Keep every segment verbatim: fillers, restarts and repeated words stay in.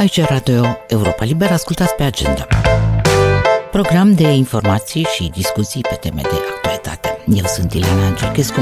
Aici Radio Europa Liberă, ascultați pe Agenda. Program de informații și discuții pe teme de actualitate. Eu sunt Ileana Giurchescu.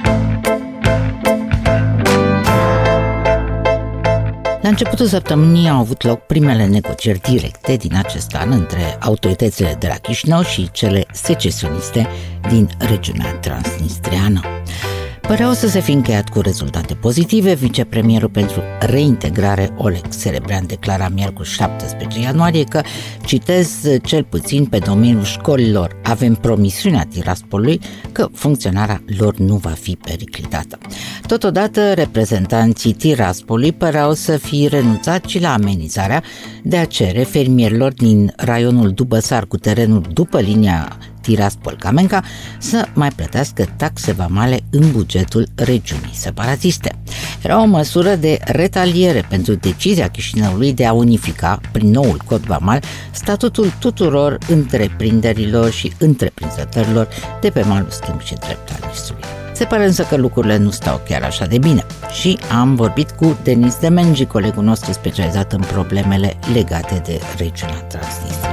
La începutul săptămânii au avut loc primele negocieri directe din acest an între autoritățile de la Chișinău și cele secesioniste din regiunea transnistreană. Păreau să se fi încheiat cu rezultate pozitive. Vicepremierul pentru reintegrare, Oleg Serebrean, declara miercuri șaptesprezece ianuarie că, citez, cel puțin pe domeniul școlilor avem promisiunea Tiraspolului că funcționarea lor nu va fi periclitată. Totodată, reprezentanții Tiraspolului păreau să fi renunțat și la amenințarea de a cere fermierilor din raionul Dubăsar cu terenul după linia Tiraspol-Camenca să mai plătească taxe vamale în bugetul regiunii separatiste. Era o măsură de retaliere pentru decizia Chișinăului de a unifica, prin noul cod vamal, statutul tuturor întreprinderilor și întreprinzătorilor de pe malul stâng și drept al Nistrului. Se pare însă că lucrurile nu stau chiar așa de bine și am vorbit cu Denis Demengi, colegul nostru specializat în problemele legate de regiunea Transnistria.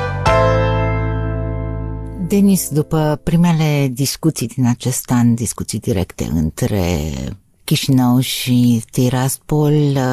Denis, după primele discuții din acest an, discuții directe între Chișinău și Tiraspol,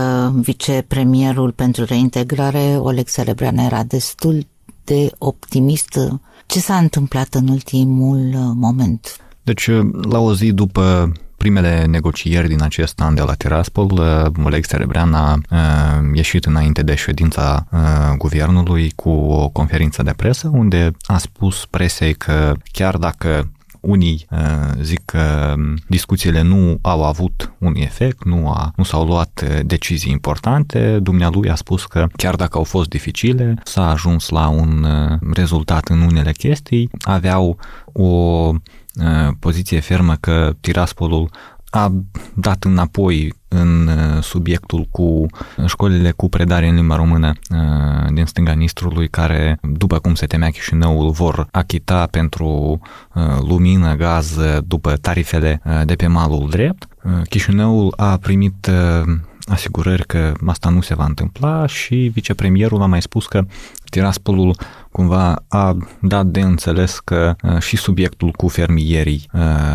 vicepremierul pentru reintegrare, Oleg Serebrean, era destul de optimist. Ce s-a întâmplat în ultimul moment? Deci, la o zi după primele negocieri din acest an de la Tiraspol, Oleg Serebrean a ieșit înainte de ședința guvernului cu o conferință de presă unde a spus presei că chiar dacă unii zic că discuțiile nu au avut un efect, nu, a, nu s-au luat decizii importante, dumnealui a spus că chiar dacă au fost dificile, s-a ajuns la un rezultat în unele chestii, aveau o poziție fermă că Tiraspolul a dat înapoi în subiectul cu școlile cu predare în limba română din stânga Nistrului, care, după cum se temea Chișinăul, vor achita pentru lumină, gaz după tarifele de pe malul drept. Chișinăul a primit asigurări că asta nu se va întâmpla și vicepremierul a mai spus că Tiraspolul cumva a dat de înțeles că și subiectul cu fermierii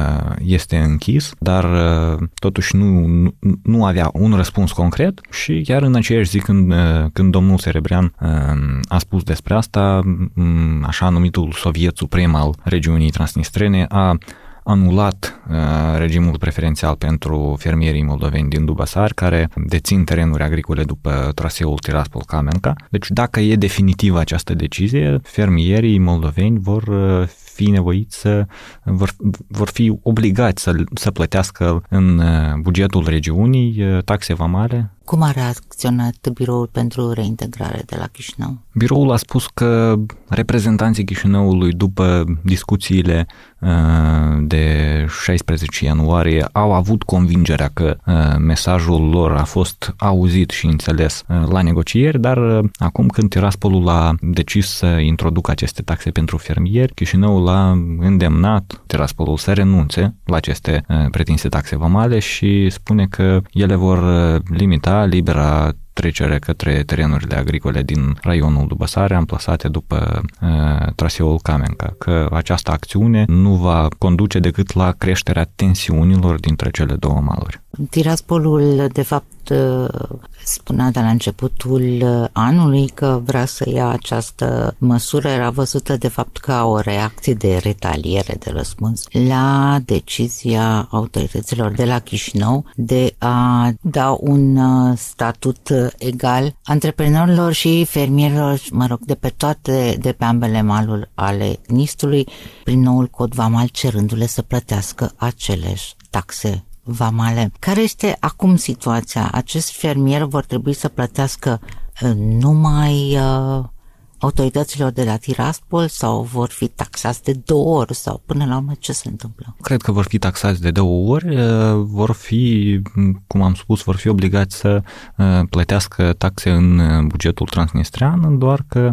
este închis, dar totuși nu, nu avea un răspuns concret și chiar în aceeași zi când, când domnul Serebrean a spus despre asta, așa numitul Soviet Suprem al regiunii transnistrene a anulat uh, regimul preferențial pentru fermierii moldoveni din Dubăsar, care dețin terenuri agricole după traseul Tiraspol-Camenca. Deci dacă e definitivă această decizie, fermierii moldoveni vor uh, fi nevoiți să vor, vor fi obligați să, să plătească în uh, bugetul regiunii uh, taxe vamale. Cum a reacționat Biroul pentru Reintegrare de la Chișinău? Biroul a spus că reprezentanții Chișinăului, după discuțiile de șaisprezece ianuarie, au avut convingerea că mesajul lor a fost auzit și înțeles la negocieri, dar acum când Tiraspolul a decis să introducă aceste taxe pentru fermieri, Chișinăul a îndemnat Tiraspolul să renunțe la aceste pretinse taxe vamale și spune că ele vor limita libera trecere către terenurile agricole din raionul Dubăsare, amplasate după uh, traseul Camenca, că această acțiune nu va conduce decât la creșterea tensiunilor dintre cele două maluri. Tiraspolul, de fapt, spunea de la începutul anului că vrea să ia această măsură, era văzută de fapt ca o reacție de retaliere, de răspuns la decizia autorităților de la Chișinău de a da un statut egal antreprenorilor și fermierilor, mă rog, de pe toate, de pe ambele maluri ale Nistrului, prin noul cod vamal, cerându-le să plătească aceleași taxe vamale. Care este acum situația? Acești fermieri vor trebui să plătească numai uh, autorităților de la Tiraspol sau vor fi taxați de două ori sau până la urmă ce se întâmplă? Cred că vor fi taxați de două ori, vor fi, cum am spus, vor fi obligați să plătească taxe în bugetul transnistrean, doar că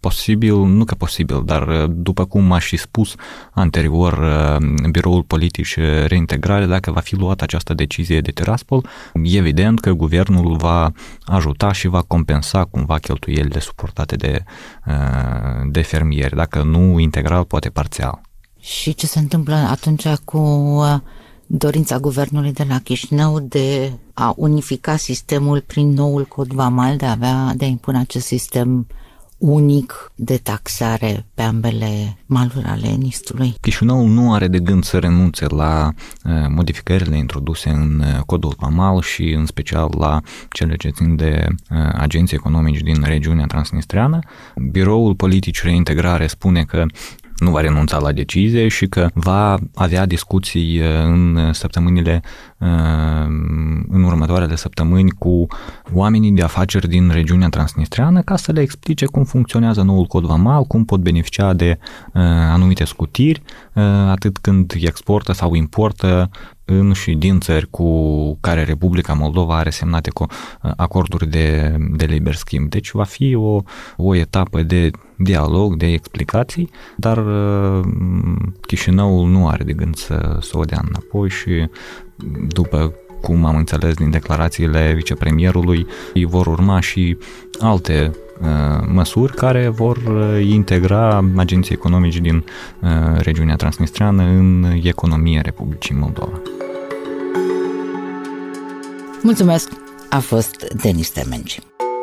posibil, nu că posibil, dar după cum m-a și spus anterior Biroul Politic și Reintegrare, dacă va fi luată această decizie de Tiraspol, evident că guvernul va ajuta și va compensa cumva cheltuielile suportate de, de fermieri, dacă nu integral, poate parțial. Și ce se întâmplă atunci cu dorința guvernului de la Chișinău de a unifica sistemul prin noul cod vamal, de a avea, de a impune acest sistem unic de taxare pe ambele maluri ale Nistului? Chișinău nu are de gând să renunțe la uh, modificările introduse în uh, codul vamal și în special la cele ce țin de uh, agenții economici din regiunea transnistreană. Biroul Politic Reintegrare spune că nu va renunța la decizie și că va avea discuții în săptămânile, în următoarele săptămâni cu oamenii de afaceri din regiunea transnistreană ca să le explice cum funcționează noul cod vamal, cum pot beneficia de anumite scutiri, atât când exportă sau importă în și din țări cu care Republica Moldova are semnate cu acorduri de, de liber schimb. Deci va fi o, o etapă de dialog, de explicații, dar Chișinăul nu are de gând să, să o dea înapoi și după cum am înțeles din declarațiile vicepremierului, îi vor urma și alte uh, măsuri care vor integra agenții economici din uh, regiunea transnistreană în economia Republicii Moldova. Mulțumesc! A fost Denis Temenci.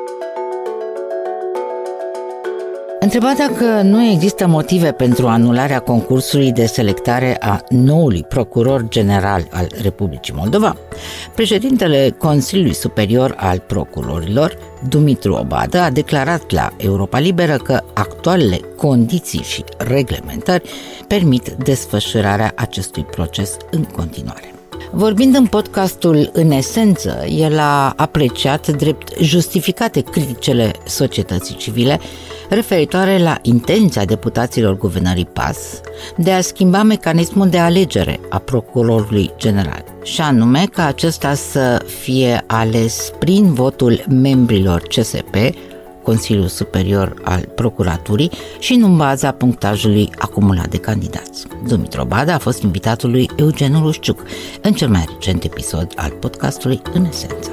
Întrebat dacă nu există motive pentru anularea concursului de selectare a noului procuror general al Republicii Moldova, președintele Consiliului Superior al Procurorilor, Dumitru Obadă, a declarat la Europa Liberă că actualele condiții și reglementări permit desfășurarea acestui proces în continuare. Vorbind în podcastul În Esență, el a apreciat drept justificate criticele societății civile referitoare la intenția deputaților guvernării P A S de a schimba mecanismul de alegere a procurorului general, și anume ca acesta să fie ales prin votul membrilor C S P, Consiliul Superior al Procuraturii, și nu în baza punctajului acumulat de candidați. Dumitru Obadă a fost invitatul lui Eugen Urușciuc în cel mai recent episod al podcastului În Esență.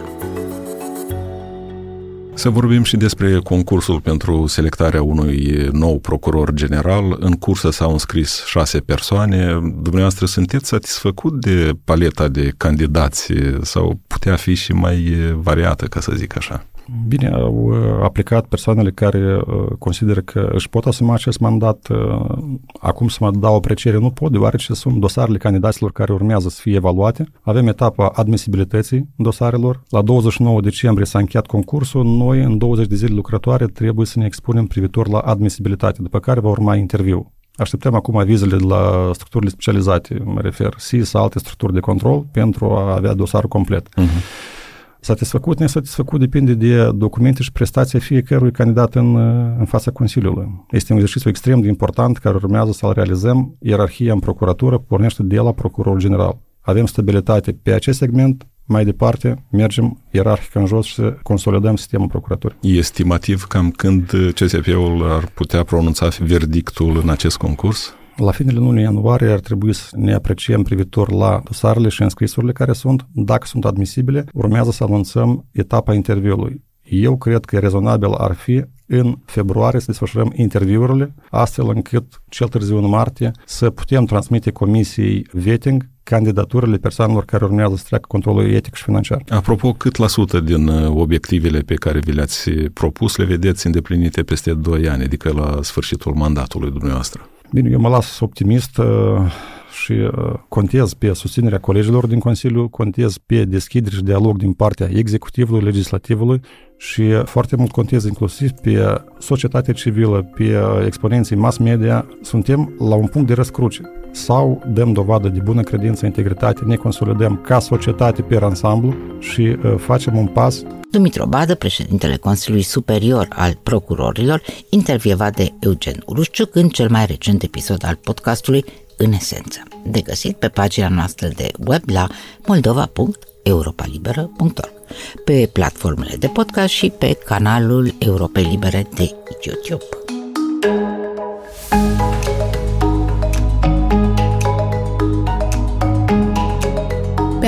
Să vorbim și despre concursul pentru selectarea unui nou procuror general. În cursă s-au înscris șase persoane. Dumneavoastră sunteți satisfăcut de paleta de candidați sau putea fi și mai variată, ca să zic așa? Bine, au aplicat persoanele care consideră că își pot asuma acest mandat. Acum să mă dau o apreciere nu pot, deoarece sunt dosarele candidaților care urmează să fie evaluate. Avem etapa admisibilității dosarelor. La douăzeci și nouă decembrie s-a încheiat concursul. Noi, în douăzeci de zile lucrătoare, trebuie să ne expunem privitor la admisibilitate, după care va urma interviu. Așteptăm acum avizele de la structurile specializate, mă refer S I S, alte structuri de control, pentru a avea dosarul complet. Uh-huh. Satisfăcut, nesatisfăcut depinde de documente și prestația fiecărui candidat în, în fața Consiliului. Este un exercițiu extrem de important care urmează să-l realizăm. Ierarhia în procuratură pornește de la procurorul general. Avem stabilitate pe acest segment, mai departe mergem ierarhic în jos și consolidăm sistemul procuraturii. E estimativ cam când C S P-ul ar putea pronunța verdictul în acest concurs? La finele lunii ianuarie ar trebui să ne apreciem privitor la dosarele și înscrisurile care sunt. Dacă sunt admisibile, urmează să anunțăm etapa interviului. Eu cred că rezonabil ar fi în februarie să desfășurăm interviurile, astfel încât cel târziu în martie să putem transmite comisiei vetting candidaturile persoanelor care urmează să treacă controlul etic și financiar. Apropo, cât la sută din obiectivele pe care vi le-ați propus le vedeți îndeplinite peste doi ani, adică la sfârșitul mandatului dumneavoastră? Bine, eu mă las optimist uh, și uh, contez pe susținerea colegilor din Consiliu, contez pe deschidere și dialog din partea executivului, legislativului și foarte mult contez inclusiv pe societatea civilă, pe exponenții mass media. Suntem la un punct de răscruce. Sau dăm dovadă de bună credință, integritate, ne consolidăm ca societate pe ansamblu și uh, facem un pas. Dumitru Obadă, președintele Consiliului Superior al Procurorilor, intervievat de Eugen Urușciuc în cel mai recent episod al podcastului În Esență, de găsit pe pagina noastră de web la moldova punct europalibera punct org, pe platformele de podcast și pe canalul Europei Libere de YouTube.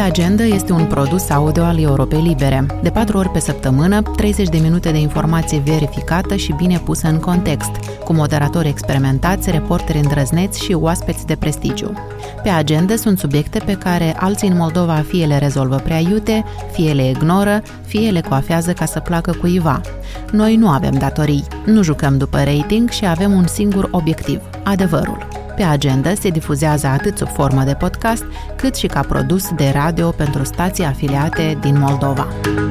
Agenda este un produs audio al Europei Libere. De patru ori pe săptămână, treizeci de minute de informație verificată și bine pusă în context, cu moderatori experimentați, reporteri îndrăzneți și oaspeți de prestigiu. Pe Agenda sunt subiecte pe care alții în Moldova fie le rezolvă prea iute, fie le ignoră, fie le coafează ca să placă cuiva. Noi nu avem datorii, nu jucăm după rating și avem un singur obiectiv, adevărul. Pe Agenda se difuzează atât sub formă de podcast, cât și ca produs de radio pentru stații afiliate din Moldova.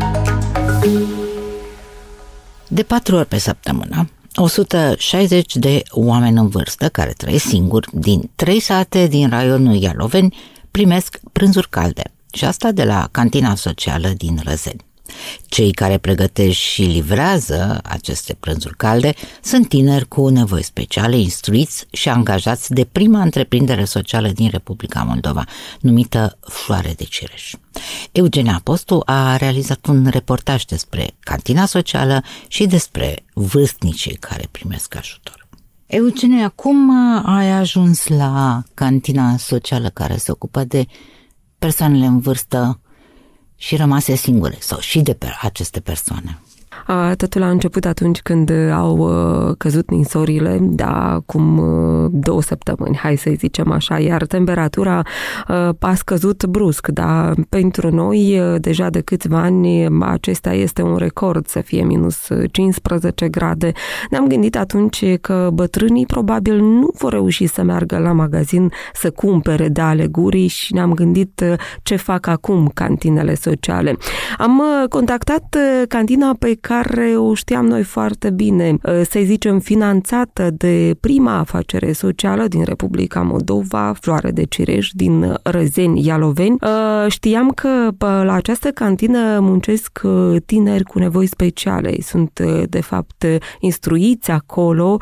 De patru ori pe săptămână, o sută șaizeci de oameni în vârstă care trăiesc singuri din trei sate din raionul Ialoveni primesc prânzuri calde, și asta de la cantina socială din Răzeni. Cei care pregătesc și livrează aceste prânzuri calde sunt tineri cu nevoi speciale, instruiți și angajați de prima întreprindere socială din Republica Moldova, numită Floare de Cireș. Eugenia Postu a realizat un reportaj despre cantina socială și despre vârstnicii care primesc ajutor. Eugenia, cum ai ajuns la cantina socială care se ocupă de persoanele în vârstă și rămase singure, sau și de pe aceste persoane? Totul a început atunci când au căzut ninsorile, da, acum două săptămâni, hai să zicem așa, iar temperatura a scăzut brusc, da, pentru noi deja de câțiva ani acesta este un record să fie minus cincisprezece grade. Ne-am gândit atunci că bătrânii probabil nu vor reuși să meargă la magazin să cumpere de ale gurii și ne-am gândit ce fac acum cantinele sociale. Am contactat cantina pe care o știam noi foarte bine, să zicem finanțată de prima afacere socială din Republica Moldova, Floare de Cireș, din Răzeni, Ialoveni. Știam că la această cantină muncesc tineri cu nevoi speciale. Sunt, de fapt, instruiți acolo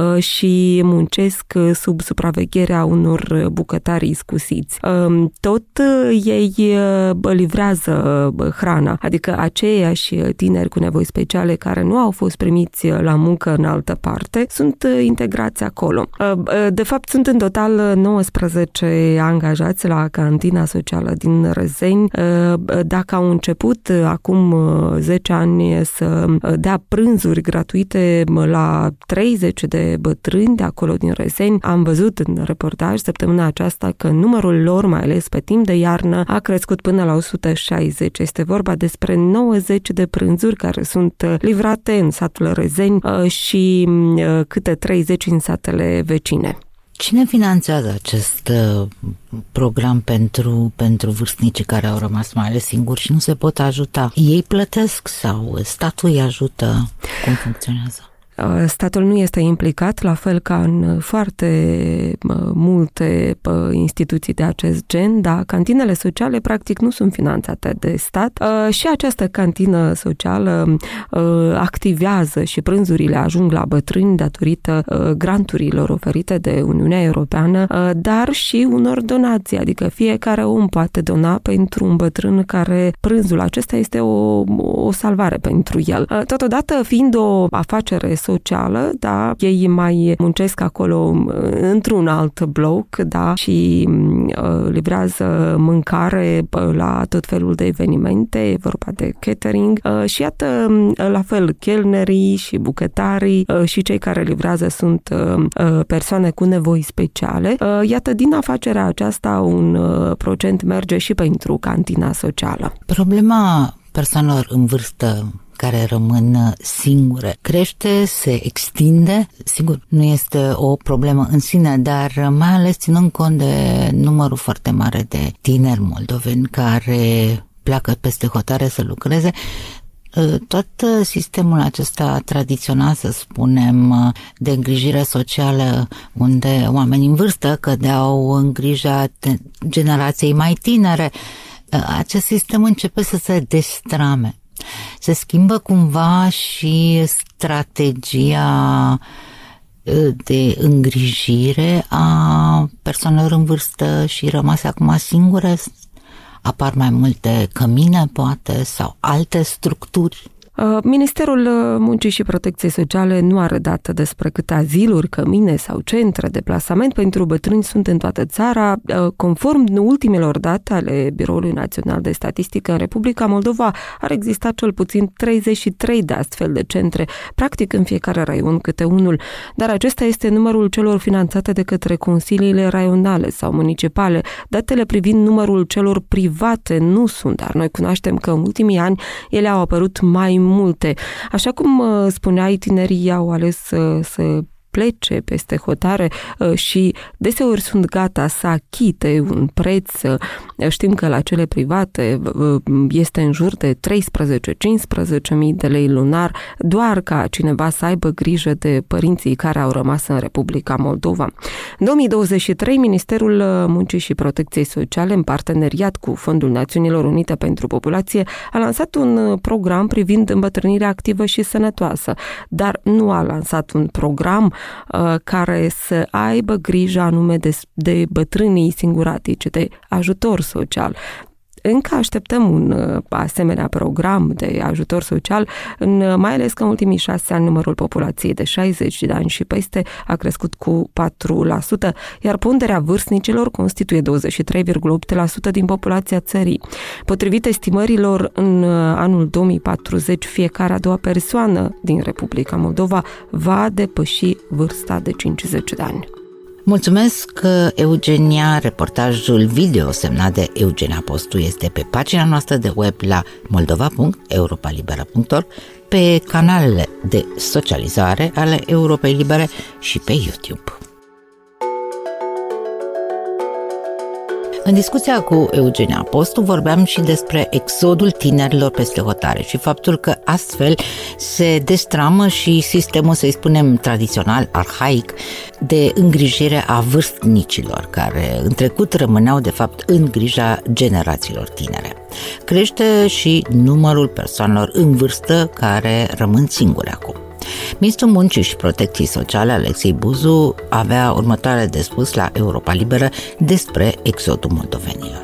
și muncesc sub supravegherea unor bucătari iscusiți. Tot ei livrează hrana, adică aceiași tineri cu nevoi speciale care nu au fost primiți la muncă în altă parte, sunt integrați acolo. De fapt, sunt în total nouăsprezece angajați la cantina socială din Răzeni. Dacă au început acum zece ani să dea prânzuri gratuite la treizeci de bătrâni de acolo din Răzeni, am văzut în reportaj săptămâna aceasta că numărul lor, mai ales pe timp de iarnă, a crescut până la o sută șaizeci. Este vorba despre nouăzeci de prânzuri care sunt livrate în satul Răzeni și câte treizeci în satele vecine. Cine finanțează acest program pentru, pentru vârstnicii care au rămas mai ales singuri și nu se pot ajuta? Ei plătesc sau statul îi ajută? Cum funcționează? Statul nu este implicat, la fel ca în foarte multe instituții de acest gen, dar cantinele sociale practic nu sunt finanțate de stat și această cantină socială activează și prânzurile ajung la bătrâni datorită granturilor oferite de Uniunea Europeană, dar și unor donații, adică fiecare om poate dona pentru un bătrân care prânzul acesta este o, o salvare pentru el. Totodată, fiind o afacere socială, da, ei mai muncesc acolo într-un alt bloc, da, și uh, livrează mâncare la tot felul de evenimente, e vorba de catering uh, și iată, la fel, chelnerii și bucătarii uh, și cei care livrează sunt uh, persoane cu nevoi speciale. Uh, iată, din afacerea aceasta un uh, procent merge și pentru cantina socială. Problema persoanelor în vârstă care rămân singure crește, se extinde. Sigur, nu este o problemă în sine, dar mai ales ținând cont de numărul foarte mare de tineri moldoveni care pleacă peste hotare să lucreze, tot sistemul acesta tradițional, să spunem, de îngrijire socială, unde oamenii în vârstă cădeau în grija generației mai tinere, acest sistem începe să se destrame. Se schimbă cumva și strategia de îngrijire a persoanelor în vârstă și rămase acum singure. Apar mai multe cămine, poate, sau alte structuri. Ministerul Muncii și Protecției Sociale nu are dată despre câte aziluri, cămine sau centre de plasament pentru bătrâni sunt în toată țara. Conform ultimelor date ale Biroului Național de Statistică, în Republica Moldova ar exista cel puțin treizeci și trei de astfel de centre, practic în fiecare raion câte unul, dar acesta este numărul celor finanțate de către consiliile raionale sau municipale. Datele privind numărul celor private nu sunt, dar noi cunoaștem că în ultimii ani ele au apărut mai multe. Așa cum spuneai, tinerii au ales să, să plece peste hotare și deseori sunt gata să achite un preț. Știm că la cele private este în jur de treisprezece-cincisprezece mii de lei lunar, doar ca cineva să aibă grijă de părinții care au rămas în Republica Moldova. În două mii douăzeci și trei, Ministerul Muncii și Protecției Sociale, în parteneriat cu Fondul Națiunilor Unite pentru Populație, a lansat un program privind îmbătrânirea activă și sănătoasă, dar nu a lansat un program care să aibă grijă anume de, de bătrânii singuratici, de ajutor social. Încă așteptăm un asemenea program de ajutor social, în, mai ales că în ultimii șase ani numărul populației de șaizeci de ani și peste a crescut cu patru la sută, iar ponderea vârstnicilor constituie douăzeci și trei virgulă opt la sută din populația țării. Potrivit estimărilor, în anul două mii patruzeci, fiecare a doua persoană din Republica Moldova va depăși vârsta de cincizeci de ani. Mulțumesc, Eugenia. Reportajul video semnat de Eugenia Postu este pe pagina noastră de web la moldova punct europa libera punct org, pe canalele de socializare ale Europei Libere și pe YouTube. În discuția cu Eugenia Postu vorbeam și despre exodul tinerilor peste hotare și faptul că astfel se destramă și sistemul, să-i spunem, tradițional, arhaic, de îngrijire a vârstnicilor, care în trecut rămâneau de fapt în grija generațiilor tinere. Crește și numărul persoanelor în vârstă care rămân singure acum. Ministrul Muncii și Protecției Sociale, Alexei Buzu, avea următoarele de spus la Europa Liberă despre exodul moldovenilor.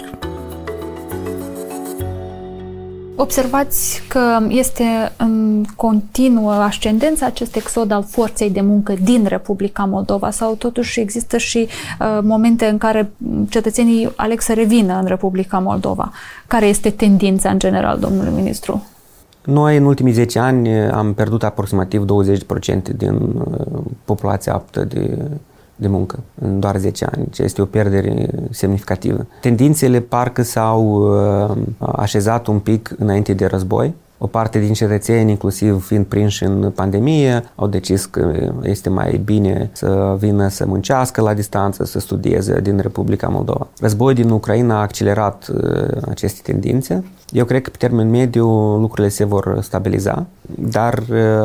Observați că este în continuă ascendență acest exod al forței de muncă din Republica Moldova sau totuși există și uh, momente în care cetățenii aleg să revină în Republica Moldova? Care este tendința în general, domnule ministru? Noi în ultimii zece ani am pierdut aproximativ douăzeci la sută din populația aptă de, de muncă în doar zece ani, ce este o pierdere semnificativă. Tendințele parcă s-au așezat un pic înainte de război. O parte din cetățeni, inclusiv fiind prinși în pandemie, au decis că este mai bine să vină să muncească la distanță, să studieze din Republica Moldova. Războiul din Ucraina a accelerat aceste tendințe. Eu cred că pe termen mediu lucrurile se vor stabiliza, dar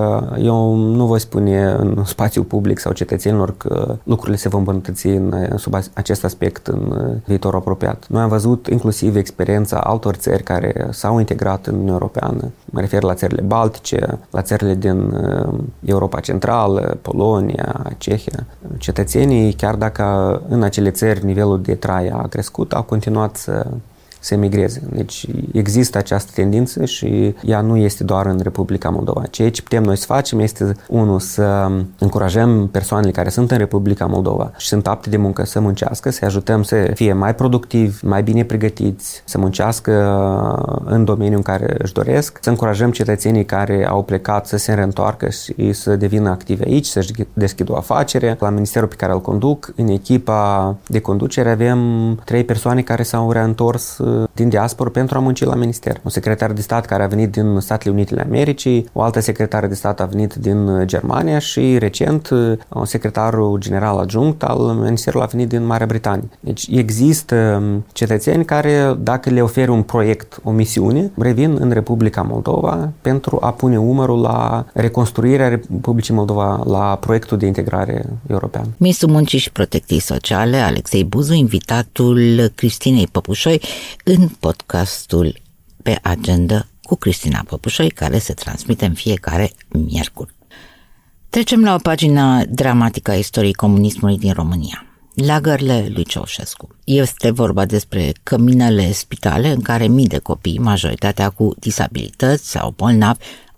eu nu voi spune în spațiul public sau cetățenilor că lucrurile se vor îmbunătăți în, sub acest aspect în viitor apropiat. Noi am văzut inclusiv experiența altor țări care s-au integrat în Uniunea Europeană. Mă refer la țările Baltice, la țările din Europa Centrală, Polonia, Cehia. Cetățenii, chiar dacă în acele țări nivelul de trai a crescut, au continuat să să emigreze. Deci există această tendință și ea nu este doar în Republica Moldova. Ceea ce putem noi să facem este, unul, să încurajăm persoanele care sunt în Republica Moldova și sunt apte de muncă să muncească, să ajutăm să fie mai productivi, mai bine pregătiți, să muncească în domeniul în care își doresc, să încurajăm cetățenii care au plecat să se reîntoarcă și să devină activi aici, să-și deschidă o afacere. La ministerul pe care îl conduc, în echipa de conducere avem trei persoane care s-au reîntors din diaspora pentru a munci la minister. Un secretar de stat care a venit din Statele Unite ale Americii, o altă secretară de stat a venit din Germania și recent un secretarul general adjunct al ministerului a venit din Marea Britanie. Deci există cetățeni care, dacă le oferi un proiect, o misiune, revin în Republica Moldova pentru a pune umărul la reconstruirea Republicii Moldova, la proiectul de integrare european. Ministrul Muncii și Protecției Sociale, Alexei Buzu, invitatul Cristinei Păpușoi în podcastul Pe Agenda cu Cristina Păpușoi, care se transmite în fiecare miercuri. Trecem la o pagină dramatică a istoriei comunismului din România. Lagările lui Ceaușescu. Este vorba despre căminele spitale în care mii de copii, majoritatea cu disabilități sau bolnavi,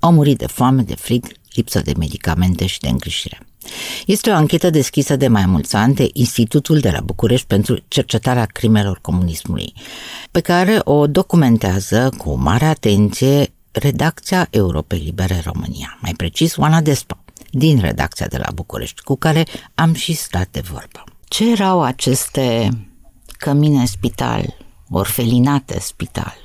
au murit de foame, de frig, lipsă de medicamente și de îngrijire. Este o anchetă deschisă de mai mulți ani de Institutul de la București pentru cercetarea crimelor comunismului, pe care o documentează cu mare atenție redacția Europei Libere România, mai precis Oana Despa, din redacția de la București, cu care am și stat de vorbă. Ce erau aceste cămine spital, orfelinate spital?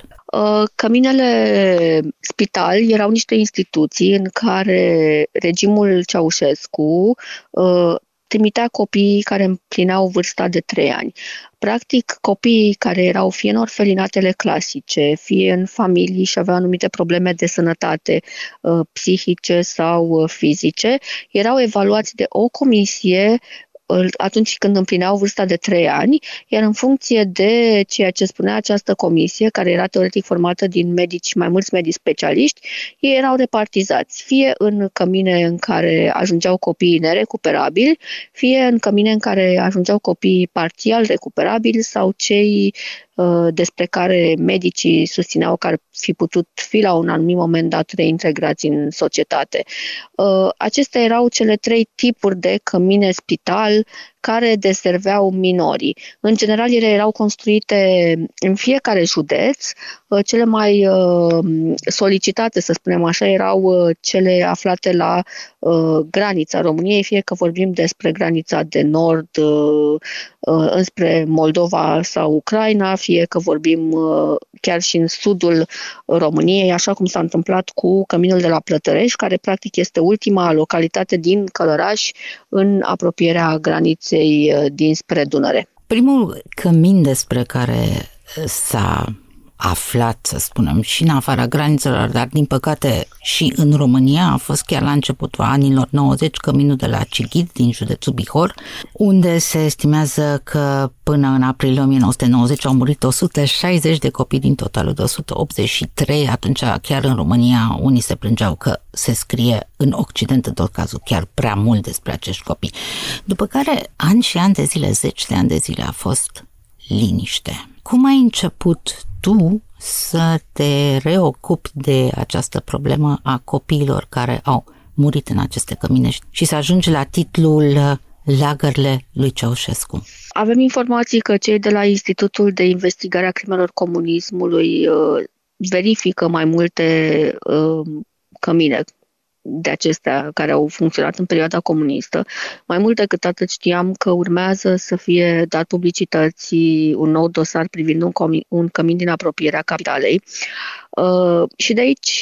Căminele spital erau niște instituții în care regimul Ceaușescu trimitea copiii care împlineau vârsta de trei ani. Practic, copiii care erau fie în orfelinatele clasice, fie în familii și aveau anumite probleme de sănătate psihice sau fizice, erau evaluați de o comisie atunci când împlineau vârsta de trei ani, iar în funcție de ceea ce spunea această comisie, care era teoretic formată din medici, mai mulți medici specialiști, ei erau repartizați, fie în cămine în care ajungeau copiii nerecuperabili, fie în cămine în care ajungeau copiii parțial recuperabili sau cei despre care medicii susțineau că ar fi putut fi la un anumit moment dat reintegrați în societate. Acestea erau cele trei tipuri de cămine spital care deserveau minorii. În general, ele erau construite în fiecare județ. Cele mai solicitate, să spunem așa, erau cele aflate la granița României, fie că vorbim despre granița de nord înspre Moldova sau Ucraina, fie că vorbim chiar și în sudul României, așa cum s-a întâmplat cu căminul de la Plătărești, care practic este ultima localitate din Călăraș în apropierea graniței dinspre Dunăre. Primul cămin despre care s-a aflat, să spunem, și în afara granițelor, dar din păcate și în România, a fost chiar la începutul anilor nouăzeci, căminul de la Cighid, din județul Bihor, unde se estimează că până în aprilie o mie nouă sute nouăzeci au murit o sută șaizeci de copii din totalul de o sută optzeci și trei. Atunci, chiar în România, unii se plângeau că se scrie în Occident, în tot cazul, chiar prea mult despre acești copii. După care, ani și ani de zile, zeci de ani de zile a fost liniște. Cum ai început tu să te reocupi de această problemă a copiilor care au murit în aceste cămine și să ajungi la titlul Lagărele lui Ceaușescu? Avem informații că cei de la Institutul de Investigare a Crimelor Comunismului verifică mai multe cămine de acestea care au funcționat în perioada comunistă. Mai mult decât atât, știam că urmează să fie dat publicității un nou dosar privind un, comi- un cămin din apropierea capitalei. Uh, și de aici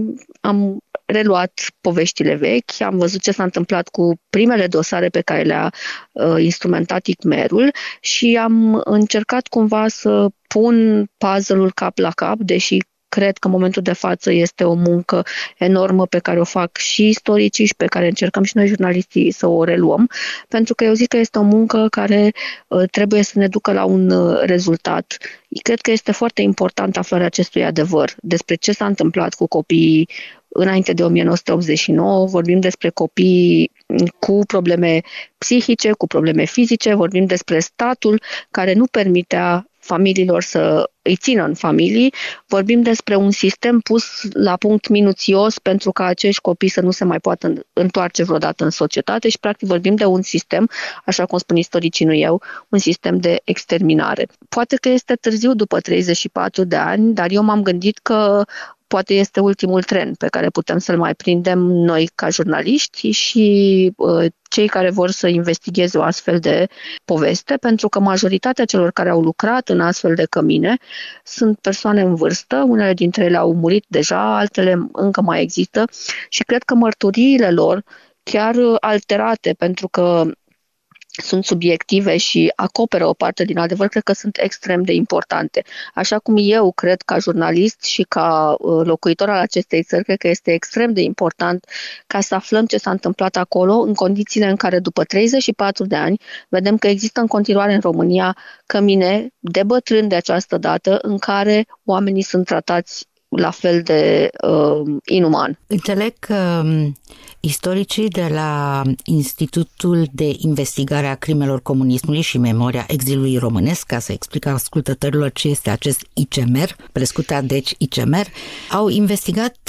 am reluat poveștile vechi, am văzut ce s-a întâmplat cu primele dosare pe care le-a uh, instrumentat I C M E R-ul și am încercat cumva să pun puzzle-ul cap la cap, deși cred că în momentul de față este o muncă enormă pe care o fac și istoricii și pe care încercăm și noi jurnaliștii să o reluăm, pentru că eu zic că este o muncă care uh, trebuie să ne ducă la un uh, rezultat. Cred că este foarte important aflarea acestui adevăr despre ce s-a întâmplat cu copiii înainte de o mie nouă sute optzeci și nouă, vorbim despre copii cu probleme psihice, cu probleme fizice, vorbim despre statul care nu permitea familiilor să îi țină în familii, vorbim despre un sistem pus la punct minuțios pentru ca acești copii să nu se mai poată întoarce vreodată în societate și practic vorbim de un sistem, așa cum spun istoricii, nu eu, un sistem de exterminare. Poate că este târziu după treizeci și patru de ani, dar eu m-am gândit că poate este ultimul tren pe care putem să-l mai prindem noi ca jurnaliști și uh, cei care vor să investigheze o astfel de poveste, pentru că majoritatea celor care au lucrat în astfel de cămine sunt persoane în vârstă, unele dintre ele au murit deja, altele încă mai există și cred că mărturiile lor, chiar alterate, pentru că sunt subiective și acoperă o parte din adevăr, cred că sunt extrem de importante. Așa cum eu cred ca jurnalist și ca locuitor al acestei țări, cred că este extrem de important ca să aflăm ce s-a întâmplat acolo în condițiile în care după treizeci și patru de ani vedem că există în continuare în România cămine de bătrâni de această dată în care oamenii sunt tratați la fel de uh, inuman. Înțeleg că istoricii de la Institutul de Investigare a Crimelor Comunismului și Memoria Exilului Românesc, ca să explic ascultătorilor ce este acest I C M E R, prescutat deci I C M E R, au investigat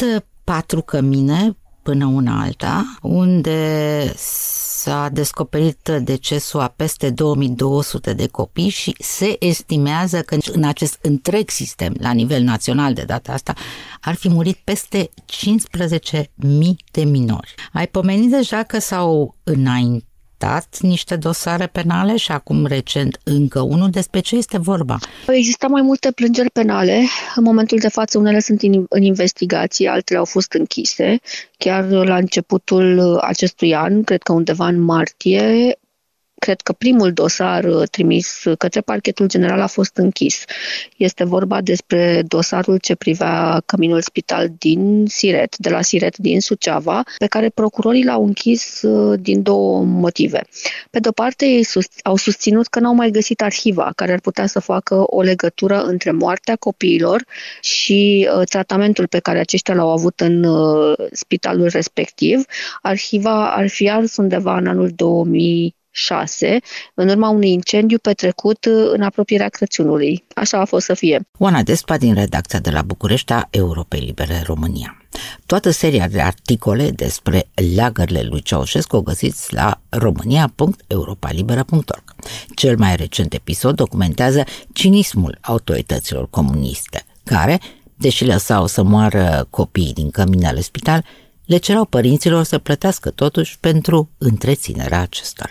patru cămine până una alta, unde s-a descoperit decesul a peste două mii două sute de copii și se estimează că în acest întreg sistem, la nivel național de data asta, ar fi murit peste cincisprezece mii de minori. Ai pomenit deja că s-au înaintat niște dosare penale și acum recent încă unul. Despre ce este vorba? Există mai multe plângeri penale. În momentul de față unele sunt în investigație, altele au fost închise. Chiar la începutul acestui an, cred că undeva în martie, cred că primul dosar trimis către Parchetul General a fost închis. Este vorba despre dosarul ce privea căminul spital din Siret, de la Siret din Suceava, pe care procurorii l-au închis din două motive. Pe de-o parte, ei sus- au susținut că n-au mai găsit arhiva care ar putea să facă o legătură între moartea copiilor și uh, tratamentul pe care aceștia l-au avut în uh, spitalul respectiv. Arhiva ar fi ars undeva în anul două mii șase, în urma unui incendiu petrecut în apropierea Crăciunului. Așa a fost să fie. Oana Despa din redacția de la București a Europei Libere România. Toată seria de articole despre leagările lui Ceaușescu o găsiți la românia punct europa liberă punct org. Cel mai recent episod documentează cinismul autorităților comuniste, care, deși lăsau să moară copiii din căminele spital, le cerau părinților să plătească totuși pentru întreținerea acestora.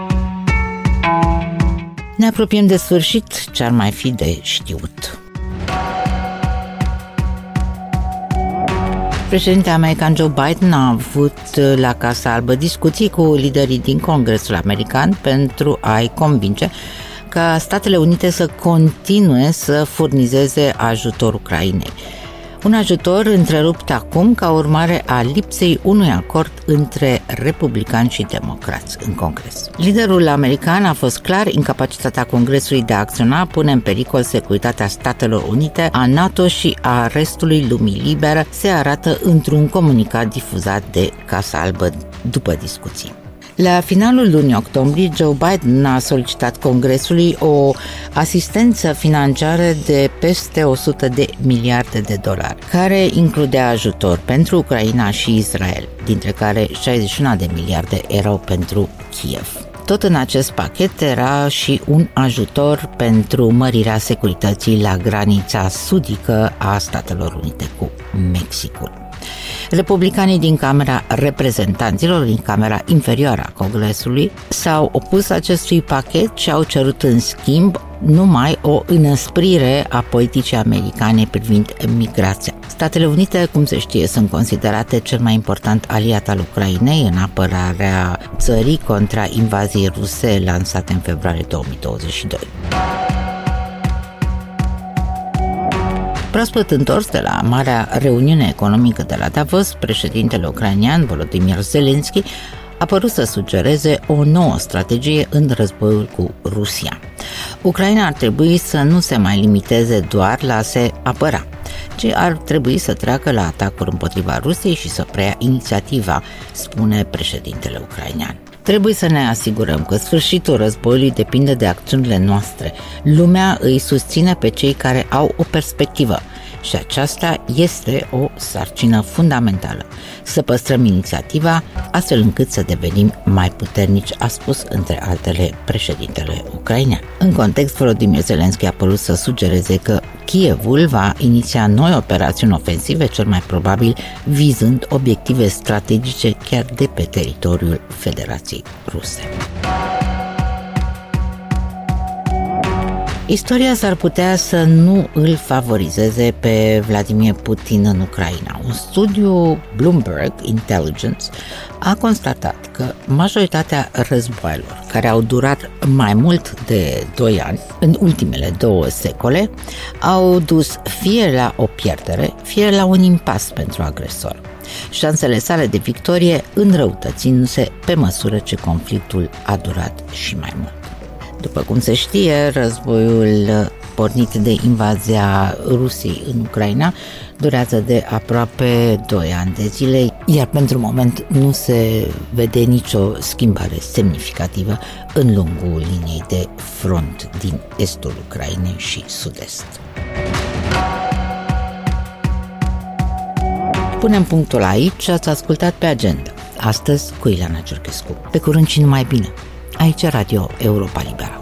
Ne apropiem de sfârșit, ce ar mai fi de știut. Președintele american Joe Biden a avut la Casa Albă discuții cu liderii din Congresul American pentru a-i convinge ca Statele Unite să continue să furnizeze ajutor Ucrainei. Un ajutor întrerupt acum ca urmare a lipsei unui acord între republicani și democrați în Congres. Liderul american a fost clar, incapacitatea Congresului de a acționa pune în pericol securitatea Statelor Unite, a NATO și a restului lumii libere, se arată într-un comunicat difuzat de Casa Albă după discuții. La finalul lunii octombrie, Joe Biden a solicitat Congresului o asistență financiară de peste o sută de miliarde de dolari, care includea ajutor pentru Ucraina și Israel, dintre care șaizeci și unu de miliarde erau pentru Kiev. Tot în acest pachet era și un ajutor pentru mărirea securității la granița sudică a Statelor Unite cu Mexicul. Republicanii din Camera Reprezentanților, din Camera Inferioară a Congresului, s-au opus acestui pachet și au cerut în schimb numai o înăsprire a politicii americane privind migrația. Statele Unite, cum se știe, sunt considerate cel mai important aliat al Ucrainei în apărarea țării contra invaziei ruse lansate în februarie două mii douăzeci și doi. Proaspăt întors de la marea reuniune economică de la Davos, președintele ucrainean Volodymyr Zelensky a părut să sugereze o nouă strategie în războiul cu Rusia. Ucraina ar trebui să nu se mai limiteze doar la a se apăra, ci ar trebui să treacă la atacuri împotriva Rusiei și să preia inițiativa, spune președintele ucrainean. Trebuie să ne asigurăm că sfârșitul războiului depinde de acțiunile noastre. Lumea îi susține pe cei care au o perspectivă și aceasta este o sarcină fundamentală. Să păstrăm inițiativa astfel încât să devenim mai puternici, a spus între altele președintele ucrainean. În context, Volodymyr Zelensky a părut să sugereze că Kievul va iniția noi operațiuni ofensive, cel mai probabil vizând obiective strategice chiar de pe teritoriul Federației Ruse. Istoria s-ar putea să nu îl favorizeze pe Vladimir Putin în Ucraina. Un studiu Bloomberg Intelligence a constatat că majoritatea războaielor care au durat mai mult de doi ani, în ultimele două secole, au dus fie la o pierdere, fie la un impas pentru agresor. Șansele sale de victorie înrăutățindu-se pe măsură ce conflictul a durat și mai mult. După cum se știe, războiul pornit de invazia Rusiei în Ucraina durează de aproape doi ani de zile, iar pentru moment nu se vede nicio schimbare semnificativă în lungul liniei de front din estul Ucrainei și sud-est. Punem punctul aici, ați ascultat Pe Agenda. Astăzi cu Ileana Cerchescu. Pe curând și numai bine. Aici Radio Europa Liberă.